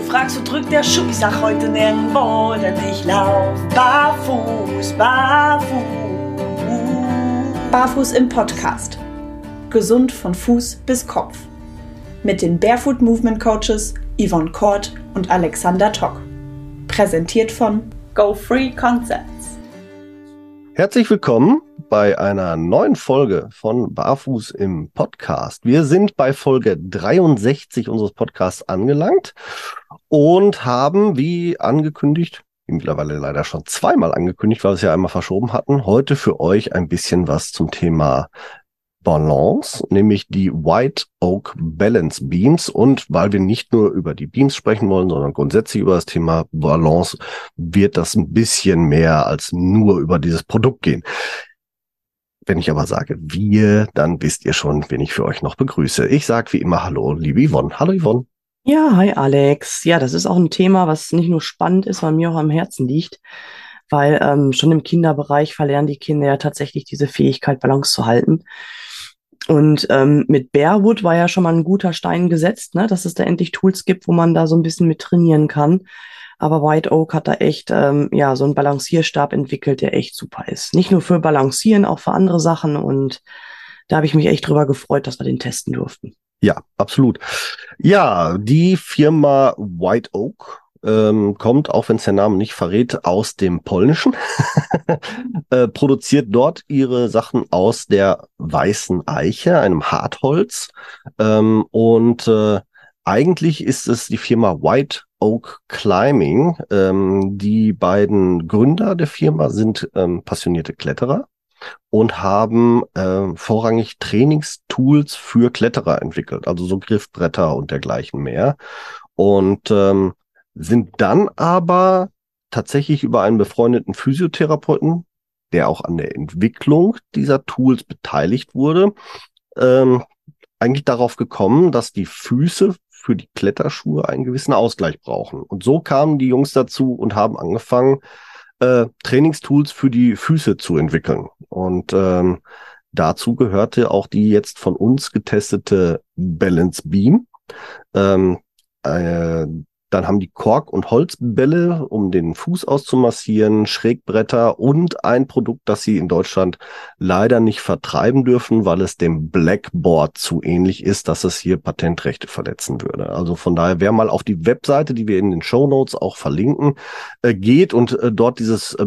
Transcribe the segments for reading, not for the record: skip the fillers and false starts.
fragst, wo drückt der Schuh? Ich sag heute nirgendwo, denn ich lauf barfuß, barfuß. Barfuß im Podcast. Gesund von Fuß bis Kopf. Mit den Barefoot Movement Coaches Yvonne Kort und Alexander Tock. Präsentiert von Go Free Concepts. Herzlich willkommen bei einer neuen Folge von Barfuß im Podcast. Wir sind bei Folge 63 unseres Podcasts angelangt und haben, wie angekündigt, mittlerweile leider schon zweimal angekündigt, weil wir es ja einmal verschoben hatten, heute für euch ein bisschen was zum Thema Balance, nämlich die White Oak Balance Beams. Und weil wir nicht nur über die Beams sprechen wollen, sondern grundsätzlich über das Thema Balance, wird das ein bisschen mehr als nur über dieses Produkt gehen. Wenn ich aber sage wir, dann wisst ihr schon, wen ich für euch noch begrüße. Ich sage wie immer Hallo, liebe Yvonne. Hallo Yvonne. Ja, hi Alex. Ja, das ist auch ein Thema, was nicht nur spannend ist, sondern mir auch am Herzen liegt, weil schon im Kinderbereich verlernen die Kinder ja tatsächlich diese Fähigkeit, Balance zu halten. Und mit Barewood war ja schon mal ein guter Stein gesetzt, ne, dass es da endlich Tools gibt, wo man da so ein bisschen mit trainieren kann. Aber White Oak hat da echt so einen Balancierstab entwickelt, der echt super ist. Nicht nur für Balancieren, auch für andere Sachen. Und da habe ich mich echt drüber gefreut, dass wir den testen durften. Ja, absolut. Ja, die Firma White Oak kommt, auch wenn es der Name nicht verrät, aus dem Polnischen, produziert dort ihre Sachen aus der weißen Eiche, einem Hartholz. Eigentlich ist es die Firma White Oak Climbing. Die beiden Gründer der Firma sind passionierte Kletterer und haben vorrangig Trainingstools für Kletterer entwickelt, also so Griffbretter und dergleichen mehr. Und sind dann aber tatsächlich über einen befreundeten Physiotherapeuten, der auch an der Entwicklung dieser Tools beteiligt wurde, eigentlich darauf gekommen, dass die Füße für die Kletterschuhe einen gewissen Ausgleich brauchen. Und so kamen die Jungs dazu und haben angefangen, Trainingstools für die Füße zu entwickeln. Und dazu gehörte auch die jetzt von uns getestete Balance Beam. Dann haben die Kork- und Holzbälle, um den Fuß auszumassieren, Schrägbretter und ein Produkt, das sie in Deutschland leider nicht vertreiben dürfen, weil es dem Blackboard zu ähnlich ist, dass es hier Patentrechte verletzen würde. Also von daher, wer mal auf die Webseite, die wir in den Shownotes auch verlinken, geht und dort dieses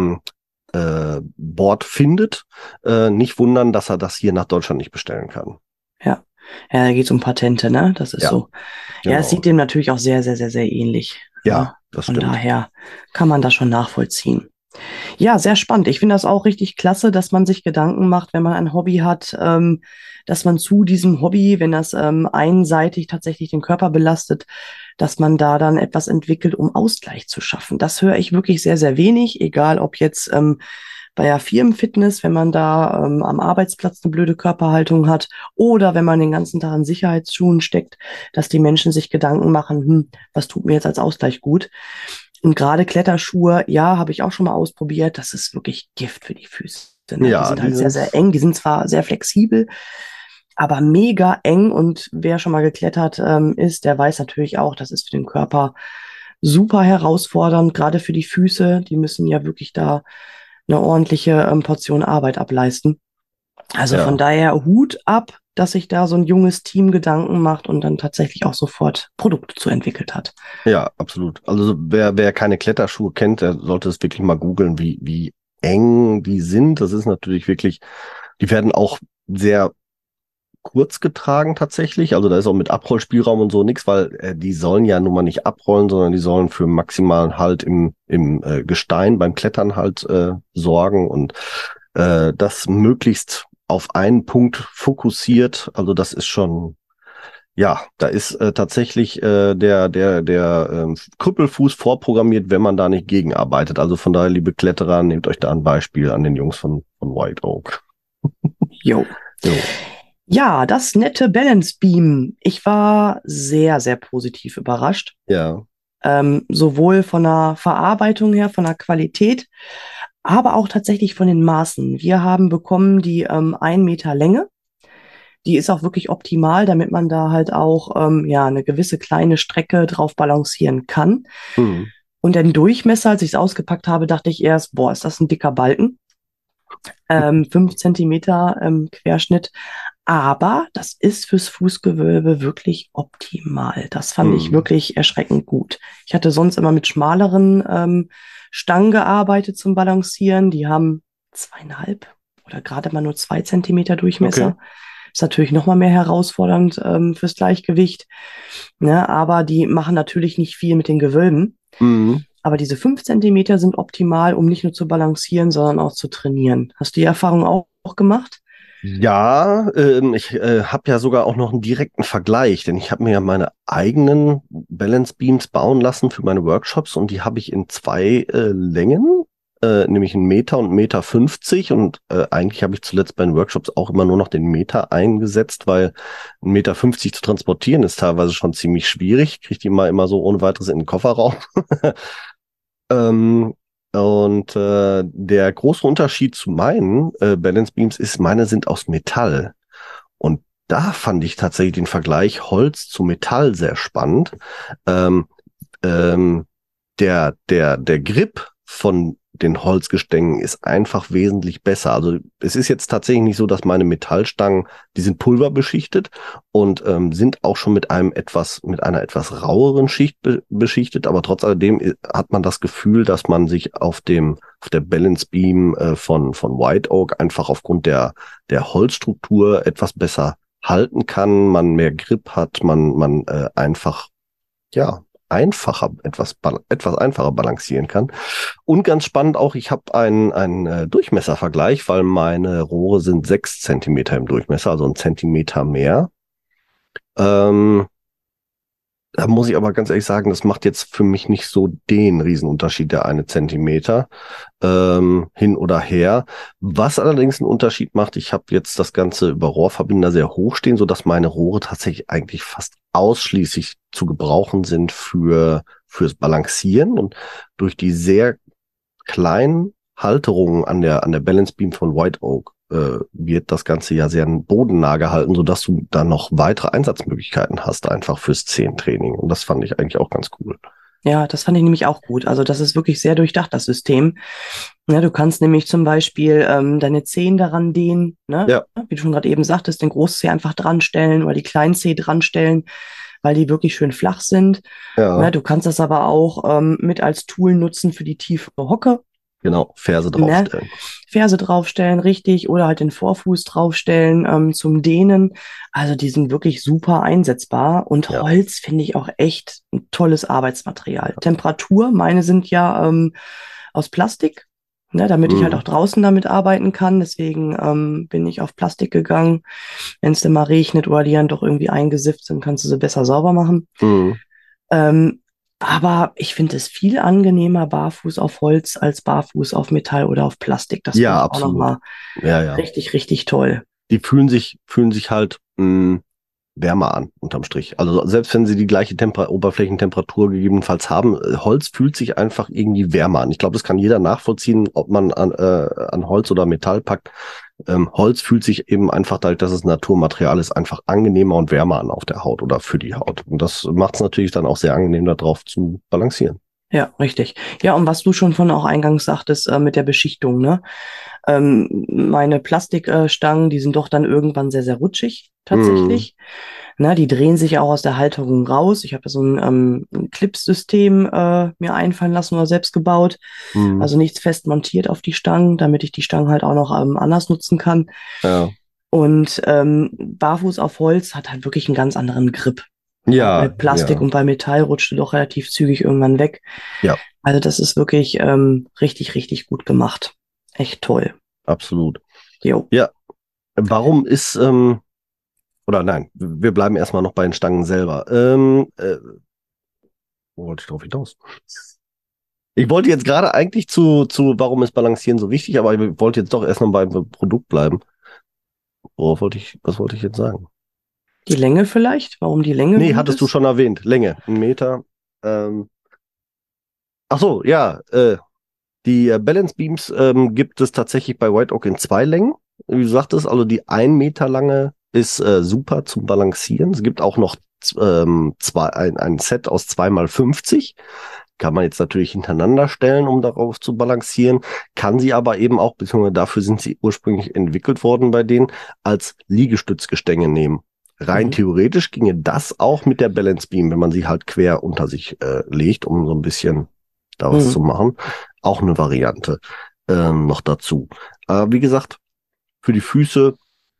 Board findet, nicht wundern, dass er das hier nach Deutschland nicht bestellen kann. Ja. Ja, da geht es um Patente, ne? Das ist so. Genau. Ja, es sieht dem natürlich auch sehr, sehr, sehr, sehr ähnlich. Ja, das stimmt. Von daher kann man das schon nachvollziehen. Ja, sehr spannend. Ich finde das auch richtig klasse, dass man sich Gedanken macht, wenn man ein Hobby hat, dass man zu diesem Hobby, wenn das einseitig tatsächlich den Körper belastet, dass man da dann etwas entwickelt, um Ausgleich zu schaffen. Das höre ich wirklich sehr, sehr wenig, egal ob jetzt bei der Firmenfitness, wenn man da am Arbeitsplatz eine blöde Körperhaltung hat oder wenn man den ganzen Tag in Sicherheitsschuhen steckt, dass die Menschen sich Gedanken machen, was tut mir jetzt als Ausgleich gut? Und gerade Kletterschuhe, ja, habe ich auch schon mal ausprobiert, das ist wirklich Gift für die Füße. Ne? Ja, die sind halt sehr, sehr eng, die sind zwar sehr flexibel, aber mega eng und wer schon mal geklettert ist, der weiß natürlich auch, das ist für den Körper super herausfordernd, gerade für die Füße, die müssen ja wirklich da eine ordentliche Portion Arbeit ableisten. Also von daher Hut ab, dass sich da so ein junges Team Gedanken macht und dann tatsächlich auch sofort Produkte zu entwickelt hat. Ja, absolut. Also wer keine Kletterschuhe kennt, der sollte es wirklich mal googeln, wie eng die sind. Das ist natürlich wirklich, die werden auch sehr kurz getragen tatsächlich. Also da ist auch mit Abrollspielraum und so nichts, weil die sollen ja nun mal nicht abrollen, sondern die sollen für maximalen Halt im Gestein beim Klettern halt sorgen und das möglichst auf einen Punkt fokussiert. Also das ist schon, ja, da ist tatsächlich der Krüppelfuß vorprogrammiert, wenn man da nicht gegenarbeitet. Also von daher, liebe Kletterer, nehmt euch da ein Beispiel an den Jungs von White Oak. Jo. Ja, das nette Balance Beam. Ich war sehr, sehr positiv überrascht. Ja. Sowohl von der Verarbeitung her, von der Qualität, aber auch tatsächlich von den Maßen. Wir haben bekommen die 1 Meter Länge. die ist auch wirklich optimal, damit man da halt auch eine gewisse kleine Strecke drauf balancieren kann. Mhm. Und den Durchmesser, als ich es ausgepackt habe, dachte ich erst, boah, ist das ein dicker Balken? 5 Zentimeter Querschnitt. Aber das ist fürs Fußgewölbe wirklich optimal. Das fand ich wirklich erschreckend gut. Ich hatte sonst immer mit schmaleren Stangen gearbeitet zum Balancieren. Die haben 2,5 oder gerade mal nur 2 Zentimeter Durchmesser. Okay. Ist natürlich noch mal mehr herausfordernd fürs Gleichgewicht. Ne? Aber die machen natürlich nicht viel mit den Gewölben. Mhm. Aber diese 5 Zentimeter sind optimal, um nicht nur zu balancieren, sondern auch zu trainieren. Hast du die Erfahrung auch gemacht? Ja, ich habe ja sogar auch noch einen direkten Vergleich, denn ich habe mir ja meine eigenen Balance Beams bauen lassen für meine Workshops und die habe ich in zwei Längen, nämlich 1 Meter und 1,50 Meter und eigentlich habe ich zuletzt bei den Workshops auch immer nur noch den Meter eingesetzt, weil 1,50 Meter zu transportieren ist teilweise schon ziemlich schwierig. Kriege die mal immer so ohne weiteres in den Kofferraum. Und der große Unterschied zu meinen Balance Beams ist, meine sind aus Metall. Und da fand ich tatsächlich den Vergleich Holz zu Metall sehr spannend. Ähm, der Grip von den Holzgestängen ist einfach wesentlich besser. Also es ist jetzt tatsächlich nicht so, dass meine Metallstangen, die sind pulverbeschichtet und sind auch schon mit einer etwas raueren Schicht beschichtet, aber trotz alledem hat man das Gefühl, dass man sich auf der Balance Beam von White Oak einfach aufgrund der Holzstruktur etwas besser halten kann, man mehr Grip hat, man einfach etwas einfacher balancieren kann. Und ganz spannend auch, ich habe einen Durchmesservergleich, weil meine Rohre sind 6 Zentimeter im Durchmesser, also 1 Zentimeter mehr. Da muss ich aber ganz ehrlich sagen, das macht jetzt für mich nicht so den Riesenunterschied, der 1 Zentimeter hin oder her. Was allerdings einen Unterschied macht, ich habe jetzt das Ganze über Rohrverbinder sehr hoch stehen, sodass meine Rohre tatsächlich eigentlich fast ausschließlich zu gebrauchen sind fürs Balancieren. Und durch die sehr kleinen Halterungen an der Balance Beam von White Oak wird das Ganze ja sehr bodennah gehalten, sodass du dann noch weitere Einsatzmöglichkeiten hast, einfach fürs Zehentraining. Und das fand ich eigentlich auch ganz cool. Ja, das fand ich nämlich auch gut. Also das ist wirklich sehr durchdacht, das System. Ja, du kannst nämlich zum Beispiel deine Zehen daran dehnen, ne? Ja. Wie du schon gerade eben sagtest, den Großzeh einfach dran stellen oder die Kleinzeh dran stellen, weil die wirklich schön flach sind. Ja, Ne? Du kannst das aber auch mit als Tool nutzen für die tiefe Hocke. genau, Ferse Ne? draufstellen. Ferse draufstellen, richtig, oder halt den Vorfuß draufstellen zum Dehnen. Also die sind wirklich super einsetzbar und Ja. Holz finde ich auch echt ein tolles Arbeitsmaterial. Temperatur, meine sind ja aus Plastik, ne, damit ich halt auch draußen damit arbeiten kann. Deswegen bin ich auf Plastik gegangen. Wenn es denn mal regnet oder die dann doch irgendwie eingesifft sind, kannst du sie besser sauber machen. Aber ich finde es viel angenehmer, barfuß auf Holz als barfuß auf Metall oder auf Plastik. Das Ja, finde ich auch absolut. nochmal Ja. richtig, richtig toll. Die fühlen sich halt wärmer an, unterm Strich. Also selbst wenn sie die gleiche Oberflächentemperatur gegebenenfalls haben, Holz fühlt sich einfach irgendwie wärmer an. Ich glaube, das kann jeder nachvollziehen, ob man an Holz oder Metall packt. Holz fühlt sich eben einfach, dadurch, dass es ein Naturmaterial ist, einfach angenehmer und wärmer an auf der Haut oder für die Haut. Und das macht es natürlich dann auch sehr angenehm, darauf zu balancieren. Ja, richtig. Ja, und was du schon von auch eingangs sagtest mit der Beschichtung, ne? Meine Plastikstangen, die sind doch dann irgendwann sehr, sehr rutschig, tatsächlich. Ne, die drehen sich auch aus der Halterung raus. Ich habe so ein Clip-System mir einfallen lassen oder selbst gebaut. Also nichts fest montiert auf die Stangen, damit ich die Stangen halt auch noch anders nutzen kann. Ja. Und barfuß auf Holz hat halt wirklich einen ganz anderen Grip. Ja, Bei Plastik und bei Metall rutscht du doch relativ zügig irgendwann weg. Ja. Also das ist wirklich richtig, richtig gut gemacht. Echt toll. Absolut. Jo. Ja. Warum ist, oder nein, wir bleiben erstmal noch bei den Stangen selber. Wo wollte ich drauf hinaus? Ich wollte jetzt gerade eigentlich zu warum ist Balancieren so wichtig, aber ich wollte jetzt doch erstmal beim Produkt bleiben. Was wollte ich jetzt sagen? Die Länge vielleicht? Warum die Länge? Nee, gut hattest du ist? schon erwähnt. Länge, 1 Meter. Ach so, ja, die Balance Beams gibt es tatsächlich bei White Oak in 2 Längen. Wie du sagtest, also die 1 Meter lange ist super zum Balancieren. Es gibt auch noch ein Set aus 2x50. Kann man jetzt natürlich hintereinander stellen, um darauf zu balancieren. Kann sie aber eben auch, beziehungsweise dafür sind sie ursprünglich entwickelt worden bei denen, als Liegestützgestänge nehmen. Rein theoretisch ginge das auch mit der Balance Beam, wenn man sie halt quer unter sich legt, um so ein bisschen da was zu machen. Auch eine Variante noch dazu. Wie gesagt, für die Füße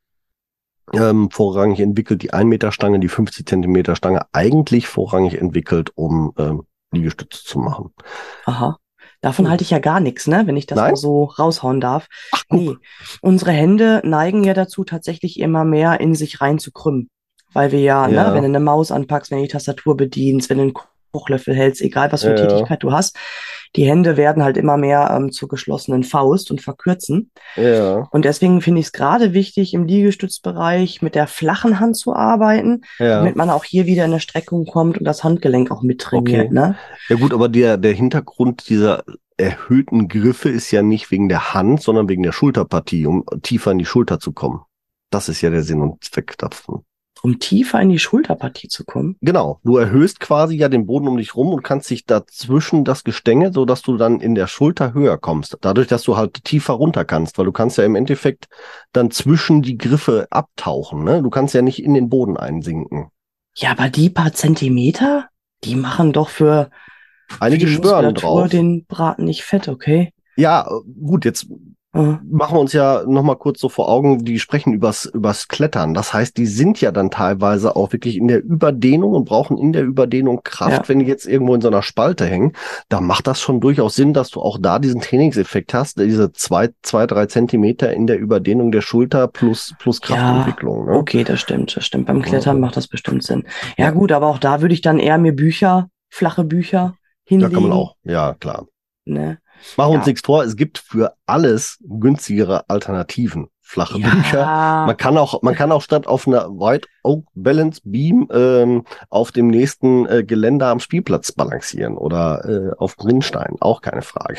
vorrangig entwickelt, die 1 Meter Stange, die 50 Zentimeter Stange eigentlich vorrangig entwickelt, um Liegestütze zu machen. Aha. Davon halte ich ja gar nichts, ne? Wenn ich das Nein? mal so raushauen darf. Ach, guck. Nee, unsere Hände neigen ja dazu, tatsächlich immer mehr in sich rein zu krümmen. Weil wir ja, Ja. ne, wenn du eine Maus anpackst, wenn du die Tastatur bedienst, wenn du einen Kochlöffel hältst, egal was für Ja. Tätigkeit du hast, die Hände werden halt immer mehr zur geschlossenen Faust und verkürzen. Ja. Und deswegen finde ich es gerade wichtig, im Liegestützbereich mit der flachen Hand zu arbeiten, Ja. damit man auch hier wieder in eine Streckung kommt und das Handgelenk auch mittrainiert, Okay. ne? Ja gut, aber der Hintergrund dieser erhöhten Griffe ist ja nicht wegen der Hand, sondern wegen der Schulterpartie, um tiefer in die Schulter zu kommen. Das ist ja der Sinn und Zweck davon. Um tiefer in die Schulterpartie zu kommen. Genau, du erhöhst quasi ja den Boden um dich rum und kannst dich dazwischen das Gestänge, so dass du dann in der Schulter höher kommst. Dadurch, dass du halt tiefer runter kannst, weil du kannst ja im Endeffekt dann zwischen die Griffe abtauchen, ne? Du kannst ja nicht in den Boden einsinken. Ja, aber die paar Zentimeter, die machen doch für Einige die schwören Muskulatur drauf. den Braten nicht fett, okay? Ja, gut, jetzt machen wir uns ja nochmal kurz so vor Augen, die sprechen übers Klettern. Das heißt, die sind ja dann teilweise auch wirklich in der Überdehnung und brauchen in der Überdehnung Kraft, Ja. wenn die jetzt irgendwo in so einer Spalte hängen. Da macht das schon durchaus Sinn, dass du auch da diesen Trainingseffekt hast, diese 2-3 Zentimeter in der Überdehnung der Schulter plus Kraftentwicklung. Ne? Okay, das stimmt. Beim Klettern macht das bestimmt Sinn. Ja, Ja. gut, aber auch da würde ich dann eher mir flache Bücher Da hinlegen. kann man auch, ja klar. Ne? Machen wir uns Ja. nichts vor, es gibt für alles günstigere Alternativen. Flache Bücher. Man kann auch statt auf einer White Oak Balance Beam auf dem nächsten Geländer am Spielplatz balancieren oder auf Rinnstein. Auch keine Frage.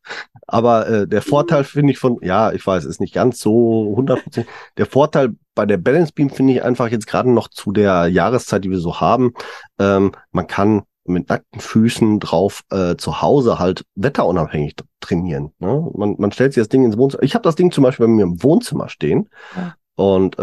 Aber der Vorteil finde ich ich weiß, ist nicht ganz so 100%. Der Vorteil bei der Balance Beam finde ich einfach jetzt gerade noch zu der Jahreszeit, die wir so haben, man kann mit nackten Füßen drauf zu Hause halt wetterunabhängig trainieren. Ne? Man stellt sich das Ding ins Wohnzimmer. Ich habe das Ding zum Beispiel bei mir im Wohnzimmer stehen und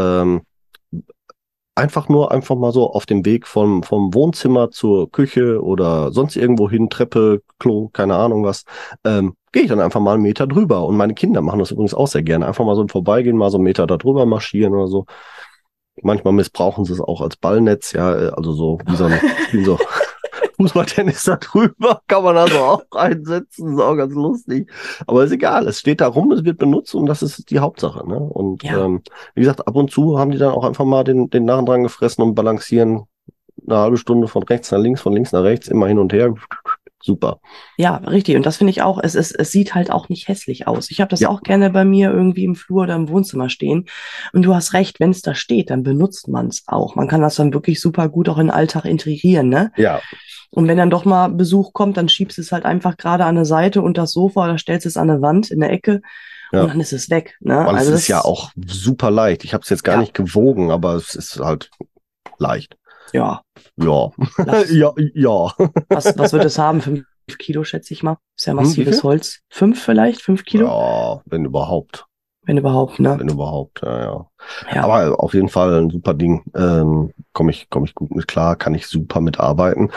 einfach mal so auf dem Weg vom Wohnzimmer zur Küche oder sonst irgendwo hin, Treppe, Klo, keine Ahnung was, gehe ich dann einfach mal 1 Meter drüber. Und meine Kinder machen das übrigens auch sehr gerne. Einfach mal so im Vorbeigehen, mal so 1 Meter da drüber marschieren oder so. Manchmal missbrauchen sie es auch als Ballnetz, ja, also so wie so Fußballtennis da drüber, kann man also auch einsetzen, ist auch ganz lustig. Aber ist egal, es steht da rum, es wird benutzt und das ist die Hauptsache. Ne? Und wie gesagt, ab und zu haben die dann auch einfach mal den Narren dran gefressen und balancieren 1/2 Stunde von rechts nach links, von links nach rechts, immer hin und her. Super. Ja, richtig. Und das finde ich auch, es sieht halt auch nicht hässlich aus. Ich habe das auch gerne bei mir irgendwie im Flur oder im Wohnzimmer stehen. Und du hast recht, wenn es da steht, dann benutzt man es auch. Man kann das dann wirklich super gut auch in den Alltag integrieren, ne? Ja. Und wenn dann doch mal Besuch kommt, dann schiebst du es halt einfach gerade an der Seite unter das Sofa oder stellst es an der Wand in der Ecke und dann ist es weg. Ne? Weil Also es ist ja auch super leicht. Ich habe es jetzt gar nicht gewogen, aber es ist halt leicht. Ja. Ja. Lass- ja. Was wird es haben? 5 Kilo, schätze ich mal. Ist ja massives Holz. 5 vielleicht? 5 Kilo? Ja, wenn überhaupt. Wenn überhaupt, ne? Wenn überhaupt, ja. Ja. Aber auf jeden Fall ein super Ding. Komme ich gut mit klar, kann ich super mitarbeiten.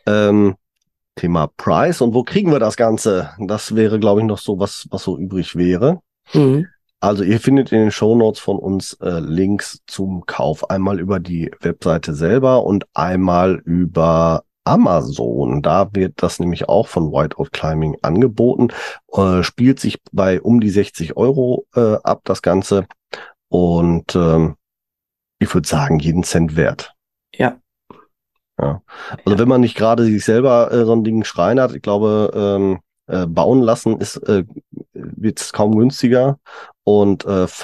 Thema Price und wo kriegen wir das Ganze? Das wäre, glaube ich, noch so was so übrig wäre. Mhm. Also ihr findet in den Shownotes von uns Links zum Kauf. Einmal über die Webseite selber und einmal über Amazon. Da wird das nämlich auch von Whiteout Climbing angeboten. Spielt sich bei um die 60 € ab, das Ganze. Und ich würde sagen, jeden Cent wert. Ja. Ja. Also wenn man nicht gerade sich selber so ein Ding schreinert, ich glaube, bauen lassen wird es kaum günstiger. Und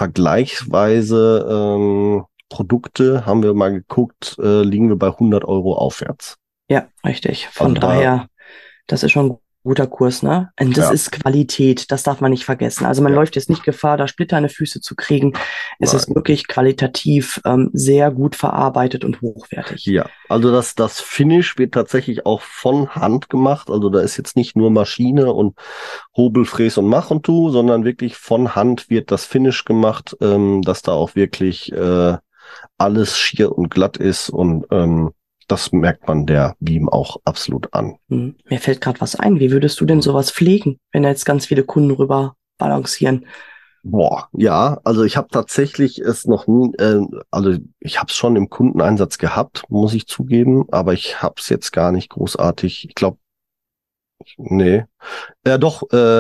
vergleichsweise Produkte, haben wir mal geguckt, liegen wir bei 100 € aufwärts. Ja, richtig. Von Also daher, das ist schon guter Kurs, ne? Und das Ja. ist Qualität, das darf man nicht vergessen. Also man Ja. läuft jetzt nicht Gefahr, da Splitter an die Füße zu kriegen. Es ist Nein. wirklich qualitativ sehr gut verarbeitet und hochwertig. Ja, also das Finish wird tatsächlich auch von Hand gemacht. Also da ist jetzt nicht nur Maschine und Hobel, Fräs und Mach und Tu, sondern wirklich von Hand wird das Finish gemacht, dass da auch wirklich alles schier und glatt ist und das merkt man der Beam auch absolut an. Mir fällt gerade was ein. Wie würdest du denn sowas pflegen, wenn da jetzt ganz viele Kunden rüber balancieren? Boah, ja, also ich habe tatsächlich es noch nie, also ich habe es schon im Kundeneinsatz gehabt, muss ich zugeben, aber ich habe es jetzt gar nicht großartig, ich glaube, nee. Ja doch,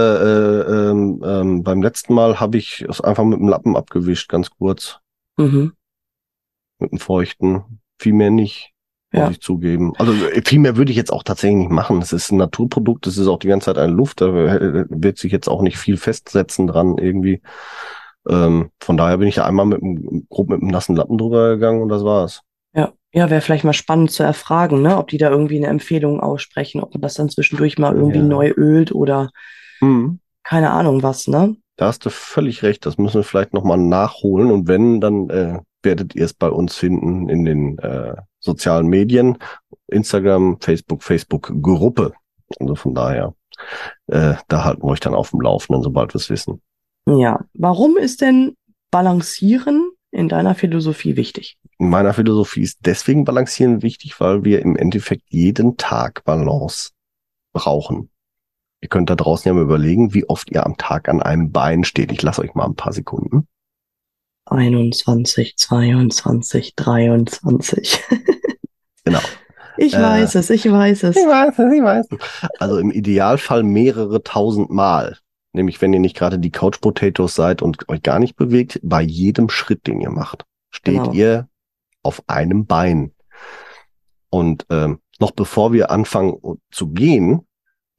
beim letzten Mal habe ich es einfach mit dem Lappen abgewischt, ganz kurz, Mhm. mit dem Feuchten, viel mehr nicht. Muss Ja. ich zugeben. Also viel mehr würde ich jetzt auch tatsächlich nicht machen. Es ist ein Naturprodukt, es ist auch die ganze Zeit eine Luft, da wird sich jetzt auch nicht viel festsetzen dran irgendwie. Von daher bin ich da einmal grob mit einem nassen Lappen drüber gegangen und das war's. Ja, ja, wäre vielleicht mal spannend zu erfragen, ne, ob die da irgendwie eine Empfehlung aussprechen, ob man das dann zwischendurch mal irgendwie Ja. neu ölt oder keine Ahnung was, ne? Da hast du völlig recht, das müssen wir vielleicht nochmal nachholen und wenn, dann werdet ihr es bei uns finden in den sozialen Medien, Instagram, Facebook-Gruppe. Also von daher, da halten wir euch dann auf dem Laufenden, sobald wir es wissen. Ja, warum ist denn Balancieren in deiner Philosophie wichtig? In meiner Philosophie ist deswegen Balancieren wichtig, weil wir im Endeffekt jeden Tag Balance brauchen. Ihr könnt da draußen ja mal überlegen, wie oft ihr am Tag an einem Bein steht. Ich lasse euch mal ein paar Sekunden. 21, 22, 23. Genau. Ich weiß es. Ich weiß es. Also im Idealfall mehrere tausend Mal. Nämlich, wenn ihr nicht gerade die Couch Potatoes seid und euch gar nicht bewegt, bei jedem Schritt, den ihr macht, steht Genau. ihr auf einem Bein. Und noch bevor wir anfangen zu gehen,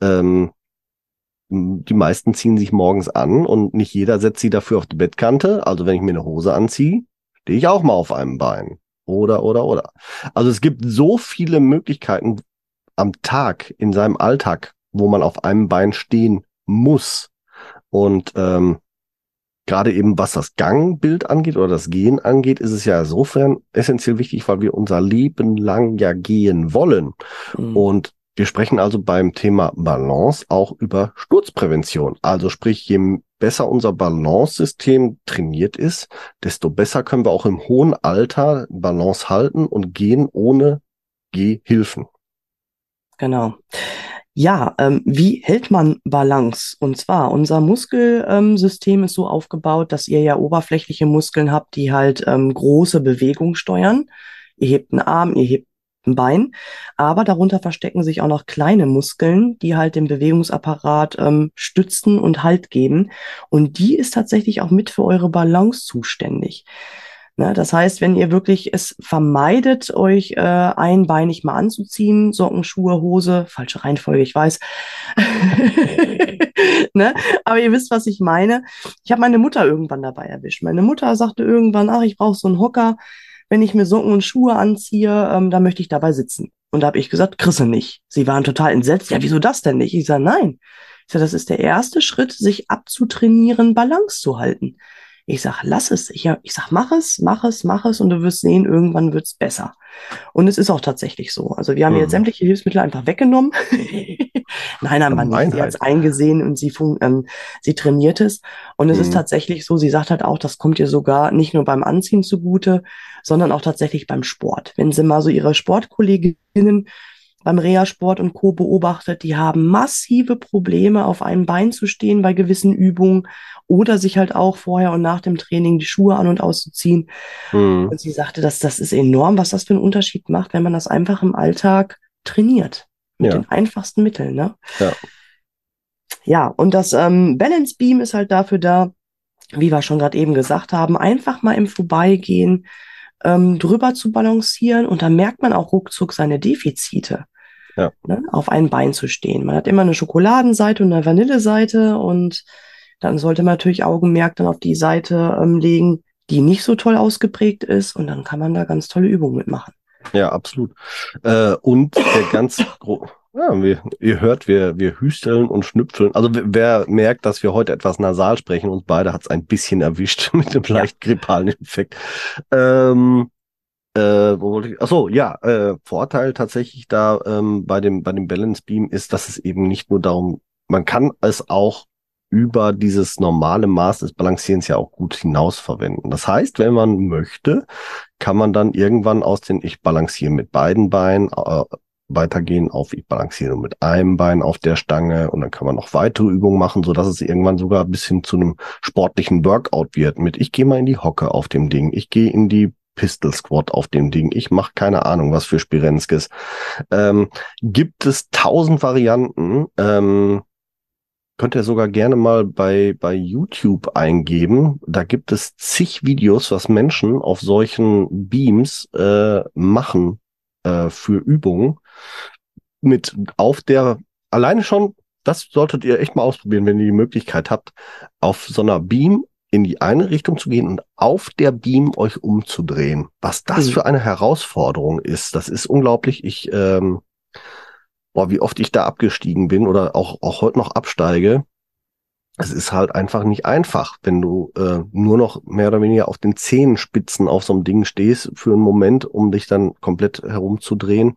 die meisten ziehen sich morgens an und nicht jeder setzt sie dafür auf die Bettkante. Also wenn ich mir eine Hose anziehe, stehe ich auch mal auf einem Bein. Oder. Also es gibt so viele Möglichkeiten am Tag, in seinem Alltag, wo man auf einem Bein stehen muss. Und gerade eben was das Gangbild angeht oder das Gehen angeht, ist es ja insofern essentiell wichtig, weil wir unser Leben lang ja gehen wollen. Und wir sprechen also beim Thema Balance auch über Sturzprävention. Also sprich, je besser unser Balance-System trainiert ist, desto besser können wir auch im hohen Alter Balance halten und gehen ohne Gehhilfen. Genau. Ja, wie hält man Balance? Und zwar, unser Muskelsystem ist so aufgebaut, dass ihr ja oberflächliche Muskeln habt, die halt große Bewegung steuern. Ihr hebt einen Arm, ihr hebt ein Bein, aber darunter verstecken sich auch noch kleine Muskeln, die halt den Bewegungsapparat stützen und Halt geben. Und die ist tatsächlich auch mit für eure Balance zuständig. Ne, das heißt, wenn ihr wirklich es vermeidet, euch einbeinig mal anzuziehen, Socken, Schuhe, Hose, falsche Reihenfolge, ich weiß. Ne? Aber ihr wisst, was ich meine. Ich habe meine Mutter irgendwann dabei erwischt. Meine Mutter sagte irgendwann, ach, ich brauche so einen Hocker. Wenn ich mir Socken und Schuhe anziehe, dann möchte ich dabei sitzen. Und da habe ich gesagt, kriegst du nicht. Sie waren total entsetzt. Ja, wieso das denn nicht? Ich sage, nein. Ich sage, das ist der erste Schritt, sich abzutrainieren, Balance zu halten. Ich sag, lass es. Ich sag, mach es und du wirst sehen, irgendwann wird's besser. Und es ist auch tatsächlich so. Also wir haben jetzt sämtliche Hilfsmittel einfach weggenommen. Nein, haben wir nicht. Sie hat es eingesehen und sie trainiert es. Und es ist tatsächlich so, sie sagt halt auch, das kommt ihr sogar nicht nur beim Anziehen zugute, sondern auch tatsächlich beim Sport. Wenn sie mal so ihre Sportkolleginnen beim Reha-Sport und Co. beobachtet, die haben massive Probleme, auf einem Bein zu stehen bei gewissen Übungen oder sich halt auch vorher und nach dem Training die Schuhe an- und auszuziehen. Und sie sagte, das ist enorm, was das für einen Unterschied macht, wenn man das einfach im Alltag trainiert. Mit den einfachsten Mitteln, ne? Ja. Ja, und das Balance Beam ist halt dafür da, wie wir schon gerade eben gesagt haben, einfach mal im Vorbeigehen drüber zu balancieren und dann merkt man auch ruckzuck seine Defizite. Ja. Ne, auf ein Bein zu stehen. Man hat immer eine Schokoladenseite und eine Vanilleseite und dann sollte man natürlich Augenmerk dann auf die Seite legen, die nicht so toll ausgeprägt ist und dann kann man da ganz tolle Übungen mitmachen. Ja, absolut. Und der ganz Ja, ihr hört, wir hüsteln und schnüpfeln. Also wer merkt, dass wir heute etwas nasal sprechen, uns beide hat es ein bisschen erwischt mit dem leicht grippalen Infekt. Wo wollte ich? Ach so, ja, Vorteil tatsächlich da bei dem Balance Beam ist, dass es eben nicht nur darum, man kann es auch über dieses normale Maß des Balancierens ja auch gut hinaus verwenden. Das heißt, wenn man möchte, kann man dann irgendwann aus den Ich balanciere mit beiden Beinen weitergehen auf Ich balanciere nur mit einem Bein auf der Stange und dann kann man noch weitere Übungen machen, so dass es irgendwann sogar bis hin zu einem sportlichen Workout wird mit ich gehe mal in die Hocke auf dem Ding, ich gehe in die Pistol Squat auf dem Ding. Ich mache keine Ahnung, was für Spirenskis. Gibt es 1000 Varianten. Könnt ihr sogar gerne mal bei YouTube eingeben. Da gibt es zig Videos, was Menschen auf solchen Beams machen für Übungen. Alleine schon, das solltet ihr echt mal ausprobieren, wenn ihr die Möglichkeit habt, auf so einer Beam in die eine Richtung zu gehen und auf der Beam euch umzudrehen. Was das für eine Herausforderung ist, das ist unglaublich. Wie oft ich da abgestiegen bin oder auch heute noch absteige. Es ist halt einfach nicht einfach, wenn du nur noch mehr oder weniger auf den Zehenspitzen auf so einem Ding stehst für einen Moment, um dich dann komplett herumzudrehen.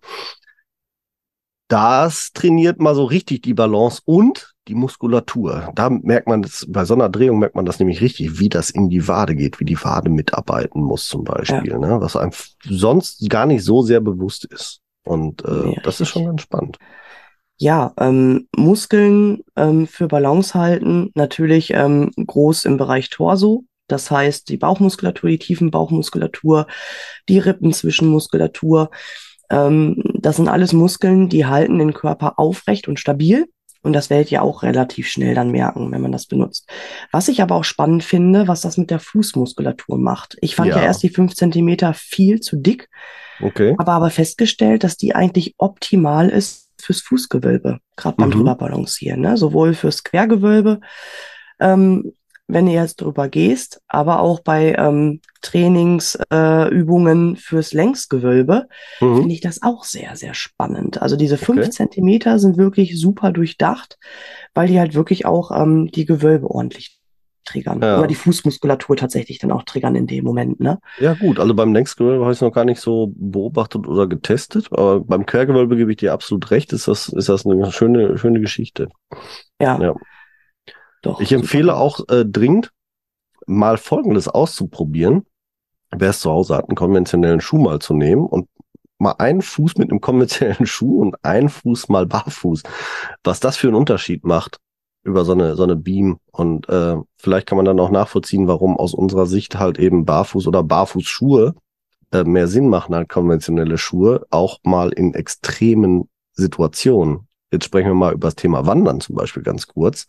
Das trainiert mal so richtig die Balance und die Muskulatur. Da merkt man das, bei so einer Drehung merkt man das nämlich richtig, wie das in die Wade geht, wie die Wade mitarbeiten muss zum Beispiel, ne? Was einem sonst gar nicht so sehr bewusst ist. Und das ist schon ganz spannend. Ja, Muskeln für Balance halten, natürlich groß im Bereich Torso. Das heißt, die Bauchmuskulatur, die Tiefenbauchmuskulatur, die Rippenzwischenmuskulatur. Das sind alles Muskeln, die halten den Körper aufrecht und stabil. Und das werdet ihr auch relativ schnell dann merken, wenn man das benutzt. Was ich aber auch spannend finde, was das mit der Fußmuskulatur macht. Ich fand ja erst die 5 Zentimeter viel zu dick, habe aber festgestellt, dass die eigentlich optimal ist fürs Fußgewölbe, gerade beim drüber balancieren, ne? Sowohl fürs Quergewölbe, wenn ihr jetzt drüber gehst, aber auch bei Trainingsübungen fürs Längsgewölbe finde ich das auch sehr, sehr spannend. Also diese 5 Zentimeter sind wirklich super durchdacht, weil die halt wirklich auch die Gewölbe ordentlich triggern. Oder die Fußmuskulatur tatsächlich dann auch triggern in dem Moment, ne? Ja gut, also beim Längsgewölbe habe ich es noch gar nicht so beobachtet oder getestet, aber beim Quergewölbe gebe ich dir absolut recht, ist das eine schöne Geschichte. Ja. Doch, ich empfehle auch dringend, mal Folgendes auszuprobieren. Wer es zu Hause hat, einen konventionellen Schuh mal zu nehmen und mal einen Fuß mit einem konventionellen Schuh und einen Fuß mal barfuß. Was das für einen Unterschied macht über so eine Beam. Und vielleicht kann man dann auch nachvollziehen, warum aus unserer Sicht halt eben Barfuß oder Barfußschuhe mehr Sinn machen als konventionelle Schuhe, auch mal in extremen Situationen. Jetzt sprechen wir mal über das Thema Wandern zum Beispiel ganz kurz.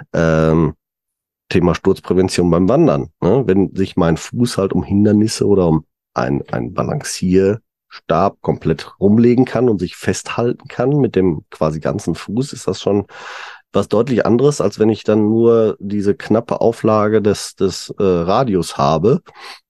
Thema Sturzprävention beim Wandern. Ne? Wenn sich mein Fuß halt um Hindernisse oder um ein Balancierstab komplett rumlegen kann und sich festhalten kann mit dem quasi ganzen Fuß, ist das schon was deutlich anderes, als wenn ich dann nur diese knappe Auflage des Radius habe,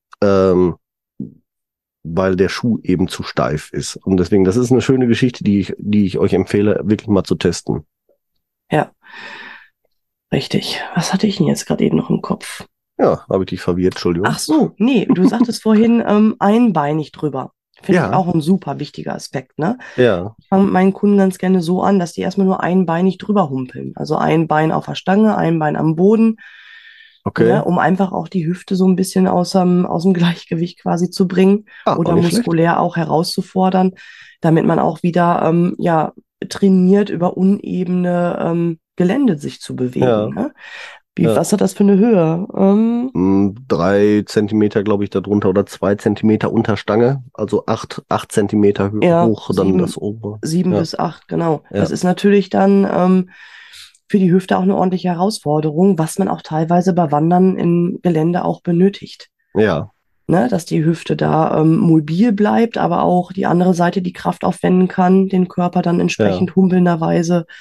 weil der Schuh eben zu steif ist. Und deswegen, das ist eine schöne Geschichte, die ich euch empfehle, wirklich mal zu testen. Ja, richtig. Was hatte ich denn jetzt gerade eben noch im Kopf? Ja, habe ich dich verwirrt, Entschuldigung. Ach so, nee, du sagtest vorhin einbeinig drüber. Finde ich auch ein super wichtiger Aspekt, ne? Ja. Ich fange mit meinen Kunden ganz gerne so an, dass die erstmal nur einbeinig drüber humpeln. Also ein Bein auf der Stange, ein Bein am Boden. Ne, um einfach auch die Hüfte so ein bisschen aus dem Gleichgewicht quasi zu bringen oder muskulär auch herauszufordern, damit man auch wieder trainiert, über unebene Gelände sich zu bewegen. Ne? Was hat das für eine Höhe? 3 Zentimeter, glaube ich, darunter oder 2 Zentimeter Unterstange, also 8 Zentimeter hoch, dann das obere. 7 bis 8, genau. Ja. Das ist natürlich dann für die Hüfte auch eine ordentliche Herausforderung, was man auch teilweise bei Wandern im Gelände auch benötigt. Ja. Ne, dass die Hüfte da mobil bleibt, aber auch die andere Seite die Kraft aufwenden kann, den Körper dann entsprechend humpelnderweise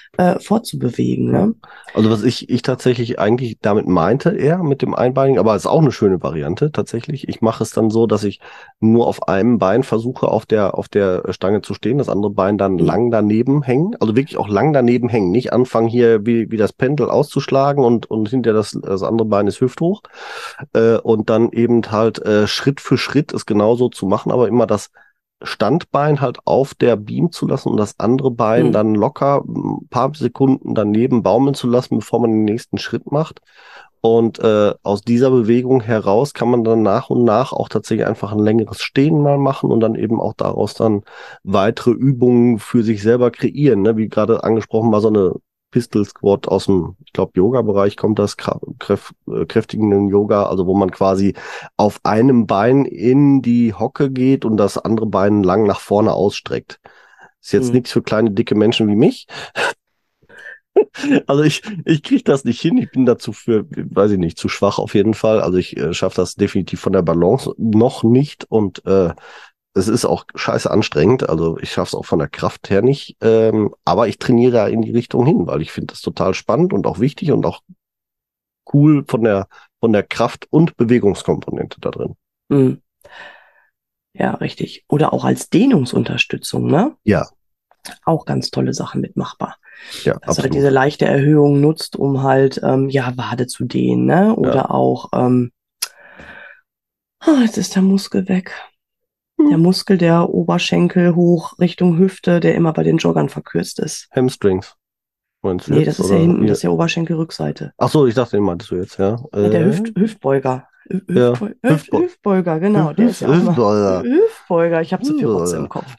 fortzubewegen. Ne? Also was ich tatsächlich eigentlich damit meinte, eher mit dem Einbeinigen, aber es ist auch eine schöne Variante tatsächlich. Ich mache es dann so, dass ich nur auf einem Bein versuche, auf der Stange zu stehen, das andere Bein dann lang daneben hängen, also wirklich auch lang daneben hängen, nicht anfangen hier wie das Pendel auszuschlagen und hinter das andere Bein ist hüfthoch und dann eben halt Schritt für Schritt es genauso zu machen, aber immer das Standbein halt auf der Beam zu lassen und das andere Bein dann locker ein paar Sekunden daneben baumeln zu lassen, bevor man den nächsten Schritt macht. Und aus dieser Bewegung heraus kann man dann nach und nach auch tatsächlich einfach ein längeres Stehen mal machen und dann eben auch daraus dann weitere Übungen für sich selber kreieren. Ne? Wie gerade angesprochen war, so eine Pistol Squat aus dem, ich glaube, Yoga-Bereich kommt das, kräftigenden Yoga, also wo man quasi auf einem Bein in die Hocke geht und das andere Bein lang nach vorne ausstreckt. Ist jetzt nichts für kleine, dicke Menschen wie mich. Also ich kriege das nicht hin. Ich bin dazu weiß ich nicht, zu schwach auf jeden Fall. Also ich schaffe das definitiv von der Balance noch nicht und es ist auch scheiße anstrengend. Also ich schaffe es auch von der Kraft her nicht. Aber ich trainiere da in die Richtung hin, weil ich finde das total spannend und auch wichtig und auch cool von der Kraft- und Bewegungskomponente da drin. Mhm. Ja, richtig. Oder auch als Dehnungsunterstützung, ne? Ja. Auch ganz tolle Sachen mitmachbar. Ja, dass absolut. halt diese leichte Erhöhung nutzt, um halt Wade zu dehnen, ne? Oder auch jetzt ist der Muskel weg. Der Muskel der Oberschenkel hoch Richtung Hüfte, der immer bei den Joggern verkürzt ist. Hamstrings. Meinst du Nee, jetzt, das ist ja hinten, das ist ja Oberschenkelrückseite. Ach so, ich dachte, den meintest du jetzt, ja. Der Hüftbeuger. Hüftbeuger, genau. Der ist ja auch mal Hüftbeuger. Ich habe zu viel Rotze im Kopf.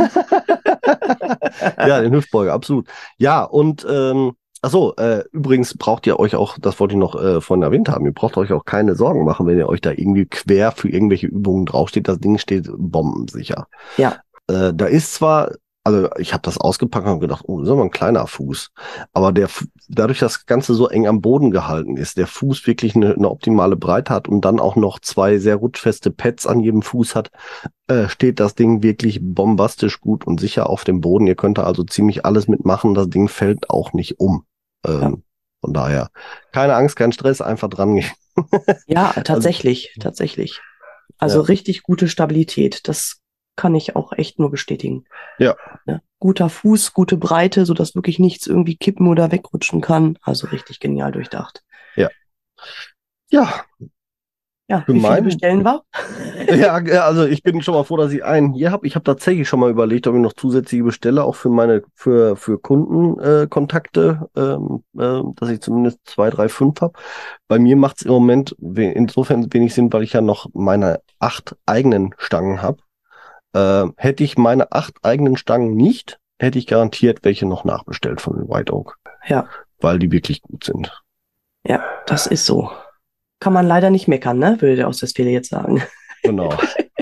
Ja, den Hüftbeuger, absolut. Ja, und übrigens braucht ihr euch auch, das wollte ich noch vorhin erwähnt haben, ihr braucht euch auch keine Sorgen machen, wenn ihr euch da irgendwie quer für irgendwelche Übungen draufsteht. Das Ding steht bombensicher. Ja. Da ist zwar, also ich habe das ausgepackt und habe gedacht, oh, das ist aber ein kleiner Fuß. Aber dadurch, dass das Ganze so eng am Boden gehalten ist, der Fuß wirklich eine optimale Breite hat und dann auch noch 2 sehr rutschfeste Pads an jedem Fuß hat, steht das Ding wirklich bombastisch gut und sicher auf dem Boden. Ihr könnt da also ziemlich alles mitmachen. Das Ding fällt auch nicht um. Von daher, keine Angst, kein Stress, einfach dran gehen. Ja, tatsächlich. Also richtig gute Stabilität. Das kann ich auch echt nur bestätigen. Ja. Guter Fuß, gute Breite, sodass wirklich nichts irgendwie kippen oder wegrutschen kann. Also richtig genial durchdacht. Ja. Ja. Ja, wie viele bestellen wir? Ja, also ich bin schon mal froh, dass ich einen hier habe. Ich habe tatsächlich schon mal überlegt, ob ich noch zusätzliche bestelle, auch für Kundenkontakte, dass ich zumindest 2, 3, 5 habe. Bei mir macht es im Moment insofern wenig Sinn, weil ich ja noch meine 8 eigenen Stangen habe. Hätte ich meine 8 eigenen Stangen nicht, hätte ich garantiert welche noch nachbestellt von White Oak. Ja. Weil die wirklich gut sind. Ja, das ist so. Kann man leider nicht meckern, ne? Würde der Ostwestfäle jetzt sagen. Genau.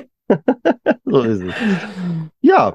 So ist es. Ja.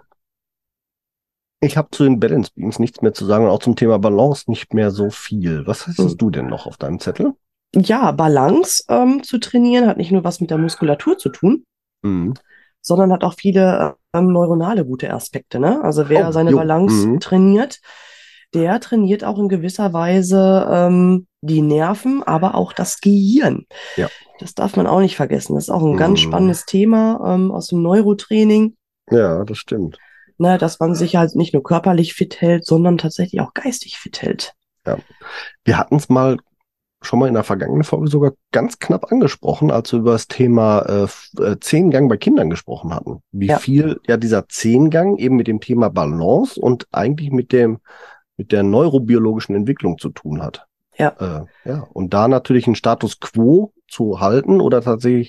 Ich habe zu den Balance Beams nichts mehr zu sagen und auch zum Thema Balance nicht mehr so viel. Was hast du denn noch auf deinem Zettel? Ja, Balance zu trainieren hat nicht nur was mit der Muskulatur zu tun, sondern hat auch viele neuronale gute Aspekte, ne? Also wer seine Balance trainiert, der trainiert auch in gewisser Weise die Nerven, aber auch das Gehirn. Ja. Das darf man auch nicht vergessen. Das ist auch ein ganz spannendes Thema aus dem Neurotraining. Ja, das stimmt. Ne, dass man sich halt nicht nur körperlich fit hält, sondern tatsächlich auch geistig fit hält. Ja. Wir hatten es schon mal in der vergangenen Folge sogar ganz knapp angesprochen, als wir über das Thema Zehngang bei Kindern gesprochen hatten. Wie viel ja dieser Zehngang eben mit dem Thema Balance und eigentlich mit der neurobiologischen Entwicklung zu tun hat. Ja. Und da natürlich einen Status quo zu halten oder tatsächlich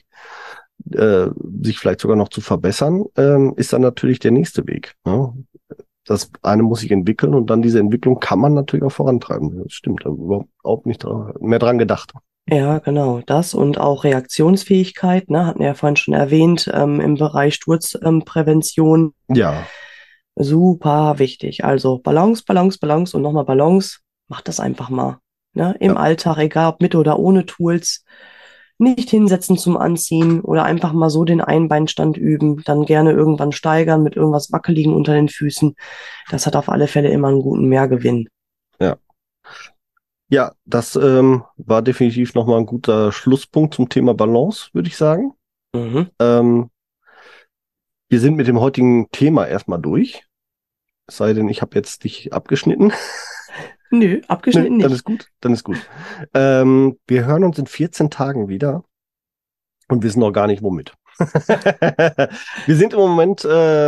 sich vielleicht sogar noch zu verbessern, ist dann natürlich der nächste Weg. Ne? Das eine muss sich entwickeln und dann diese Entwicklung kann man natürlich auch vorantreiben. Das stimmt, da überhaupt nicht mehr dran gedacht. Ja, genau, das und auch Reaktionsfähigkeit, ne, hatten wir ja vorhin schon erwähnt, im Bereich Sturzprävention. Ja. Super wichtig. Also Balance und nochmal Balance. Macht das einfach mal. Ne? Im Alltag, egal ob mit oder ohne Tools. Nicht hinsetzen zum Anziehen oder einfach mal so den Einbeinstand üben, dann gerne irgendwann steigern mit irgendwas Wackeligen unter den Füßen. Das hat auf alle Fälle immer einen guten Mehrgewinn. Ja, das war definitiv nochmal ein guter Schlusspunkt zum Thema Balance, würde ich sagen. Mhm. Wir sind mit dem heutigen Thema erstmal durch. Es sei denn, ich habe jetzt dich abgeschnitten. Nö, abgeschnitten Dann nicht. ist gut, dann ist gut. Wir hören uns in 14 Tagen wieder und wissen noch gar nicht, womit. Wir sind im Moment,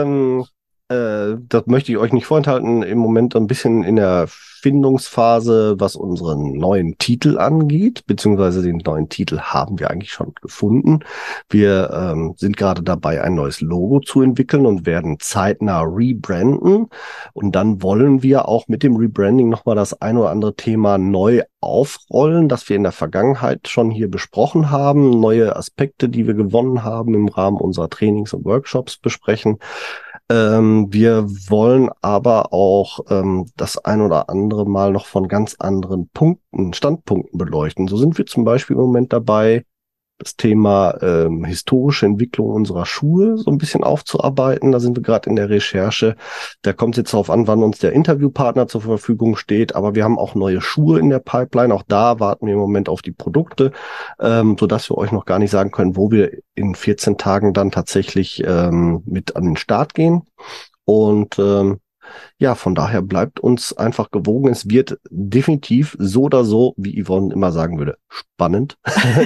das möchte ich euch nicht vorenthalten, im Moment ein bisschen in der Findungsphase, was unseren neuen Titel angeht, beziehungsweise den neuen Titel haben wir eigentlich schon gefunden. Wir sind gerade dabei, ein neues Logo zu entwickeln und werden zeitnah rebranden. Und dann wollen wir auch mit dem Rebranding nochmal das ein oder andere Thema neu aufrollen, das wir in der Vergangenheit schon hier besprochen haben, neue Aspekte, die wir gewonnen haben im Rahmen unserer Trainings und Workshops besprechen. Wir wollen aber auch das ein oder andere Mal noch von ganz anderen Standpunkten beleuchten. So sind wir zum Beispiel im Moment dabei, das Thema historische Entwicklung unserer Schuhe so ein bisschen aufzuarbeiten. Da sind wir gerade in der Recherche. Da kommt es jetzt darauf an, wann uns der Interviewpartner zur Verfügung steht. Aber wir haben auch neue Schuhe in der Pipeline. Auch da warten wir im Moment auf die Produkte, sodass wir euch noch gar nicht sagen können, wo wir in 14 Tagen dann tatsächlich mit an den Start gehen. Und ja, von daher bleibt uns einfach gewogen. Es wird definitiv so oder so, wie Yvonne immer sagen würde, spannend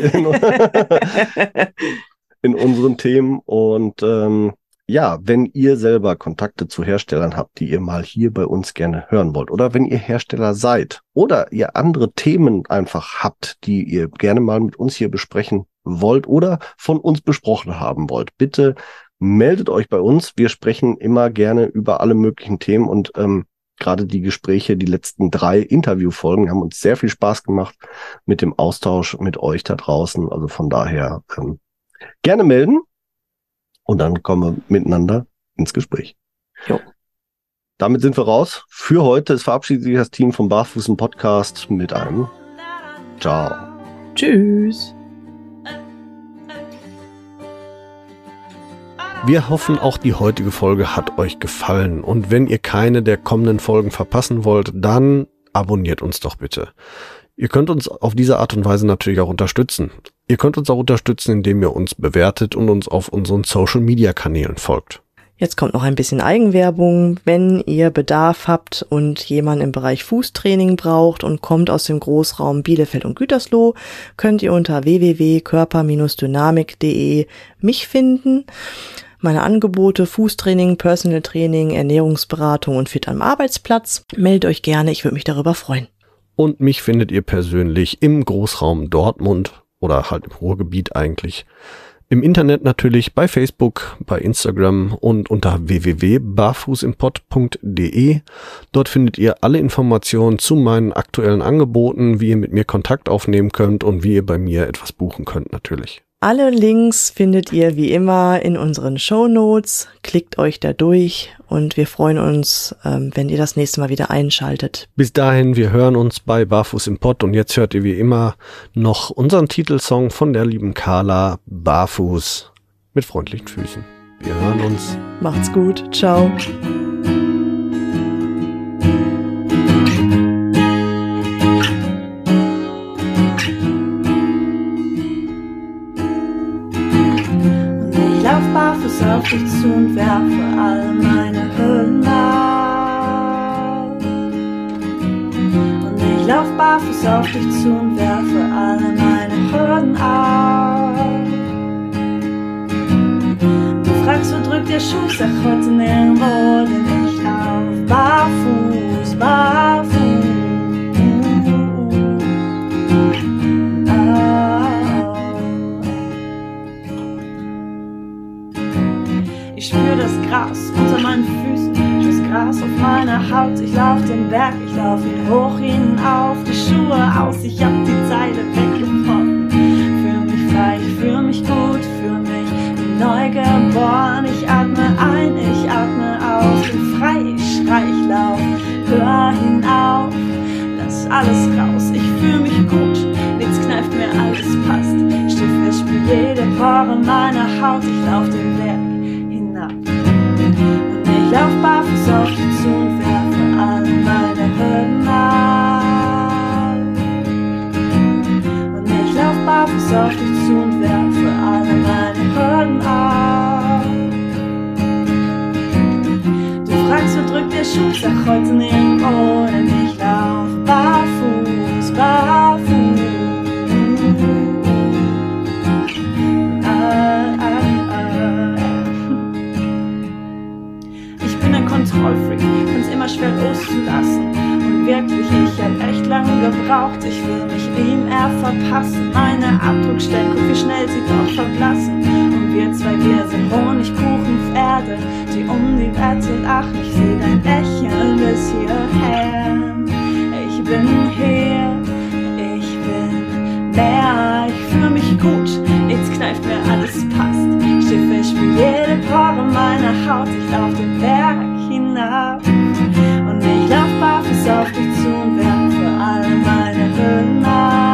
in unseren Themen. Und ja, wenn ihr selber Kontakte zu Herstellern habt, die ihr mal hier bei uns gerne hören wollt, oder wenn ihr Hersteller seid oder ihr andere Themen einfach habt, die ihr gerne mal mit uns hier besprechen wollt oder von uns besprochen haben wollt, bitte meldet euch bei uns. Wir sprechen immer gerne über alle möglichen Themen und gerade die Gespräche, die letzten 3 Interviewfolgen haben uns sehr viel Spaß gemacht mit dem Austausch mit euch da draußen. Also von daher gerne melden und dann kommen wir miteinander ins Gespräch. Jo. Damit sind wir raus. Für heute. Es verabschiedet sich das Team vom Barfuß im Podcast mit einem Ciao. Tschüss. Wir hoffen, auch die heutige Folge hat euch gefallen. Und wenn ihr keine der kommenden Folgen verpassen wollt, dann abonniert uns doch bitte. Ihr könnt uns auf diese Art und Weise natürlich auch unterstützen. Ihr könnt uns auch unterstützen, indem ihr uns bewertet und uns auf unseren Social-Media-Kanälen folgt. Jetzt kommt noch ein bisschen Eigenwerbung. Wenn ihr Bedarf habt und jemanden im Bereich Fußtraining braucht und kommt aus dem Großraum Bielefeld und Gütersloh, könnt ihr unter www.körper-dynamik.de mich finden. Meine Angebote: Fußtraining, Personal Training, Ernährungsberatung und Fit am Arbeitsplatz. Meldet euch gerne, ich würde mich darüber freuen. Und mich findet ihr persönlich im Großraum Dortmund oder halt im Ruhrgebiet eigentlich. Im Internet natürlich, bei Facebook, bei Instagram und unter www.barfußimpod.de. Dort findet ihr alle Informationen zu meinen aktuellen Angeboten, wie ihr mit mir Kontakt aufnehmen könnt und wie ihr bei mir etwas buchen könnt natürlich. Alle Links findet ihr wie immer in unseren Shownotes. Klickt euch da durch und wir freuen uns, wenn ihr das nächste Mal wieder einschaltet. Bis dahin, wir hören uns bei Barfuß im Pott und jetzt hört ihr wie immer noch unseren Titelsong von der lieben Carla, Barfuß mit freundlichen Füßen. Wir hören uns. Macht's gut. Ciao. Barfuß auf dich zu und werfe all meine Hürden ab. Und ich lauf barfuß auf dich zu und werfe alle meine Hürden ab. Du fragst, wo drückt der Schuh? Sag heute nirgendwo, denn ich lauf barfuß, barfuß. Ich spür das Gras unter meinen Füßen, das Gras auf meiner Haut. Ich lauf den Berg, ich lauf ihn hoch hinauf, die Schuhe aus, ich hab die Zeile weggeworfen. Fühl mich frei, ich fühl mich gut, fühl mich wie neu geboren. Ich atme ein, ich atme aus, bin frei, ich schrei, ich lauf, hör hinauf, lass alles raus. Ich fühl mich gut, nichts kneift mir, alles passt. Steh fest, spür jede Pore meiner Haut, ich lauf den Berg. Und ich lauf barfuß auf dich zu und werfe alle meine Hürden ab. gebraucht. Ich will mich ihm verpassen. Meine Abdruckstellen, guck wie schnell sie doch verblassen. Und wir zwei, wir sind Honigkuchenpferde, die um die Wette lachen. Ich seh dein Lächeln bis hierher. Ich bin hier, ich bin mehr. Ich fühle mich gut, nichts kneift mir, alles passt. Schiffe, ich spür jede Pore meiner Haut. Ich lauf den Berg hinab und ich lauf barfuß auf dich zu und werf für alle meine Hürden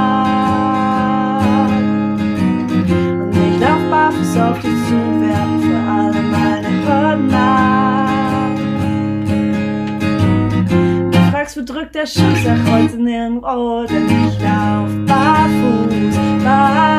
ab. Und ich lauf barfuß auf dich zu und werf für alle meine Hürden ab. Du fragst, wo drückt der Schuh, sag heute nirgendwo, denn ich lauf barfuß, barfuß.